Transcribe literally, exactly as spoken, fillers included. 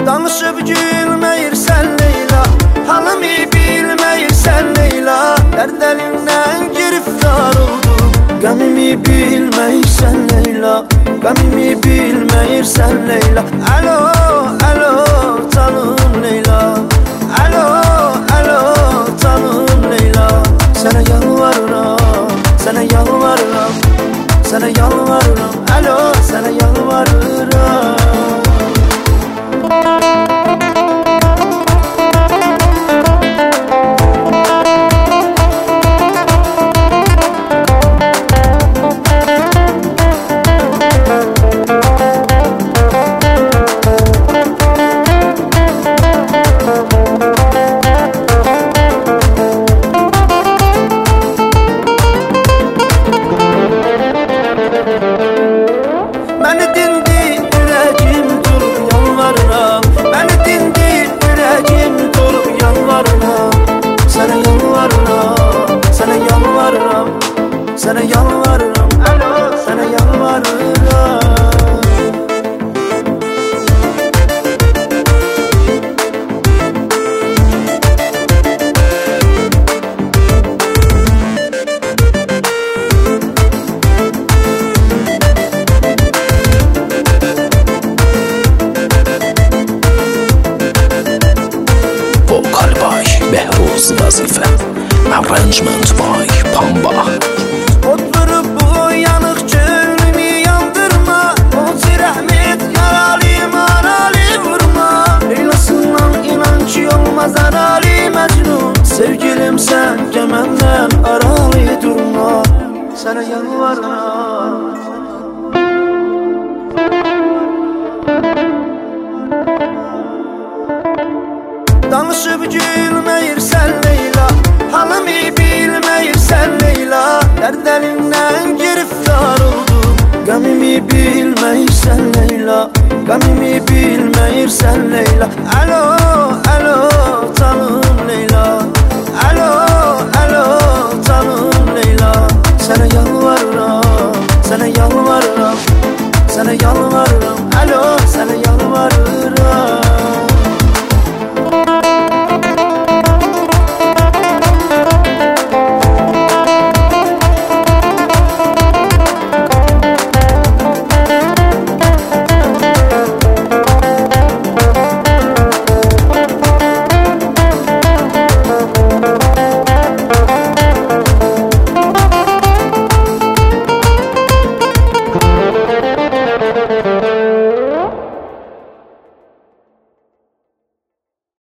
Danışıp gülməyirsən Leyla, halımı bilməyirsən Leyla. Dərd əlindən giriftar oldum, qəmimi bilməyirsən Leyla, qəmimi bilməyirsən Leyla. Alo, alo, canım Leyla, alo, alo, canım Leyla. Sənə yalvarıram, sənə yalvarıram, sənə yalvarıram, alo, sənə yalvarıram. Məni dindir ürəyim durub yalvarıram, məni dindir ürəyim durub yalvarıram. Sənə yalvarıram, sənə yalvarıram, sənə yalvarıram, alo, sənə yalvarıram. Behruz Vazife, arrangement by Pamba. Oturup bu yanıq gönlümü yandırma, o rəhmət yaralı maralı vurma. Leylasından inan ki olmaz aralı Məcnun, sevgilim sən gəməndən aralı durma. Sənə yalvarıram, danışıp gülməyirsən Leyla, halımı bilməyirsən Leyla. Dərd əlindən giriftar oldum, qəmimi bilməyirsən Leyla, qəmimi bilməyirsən Leyla. Alo, alo, canım Leyla.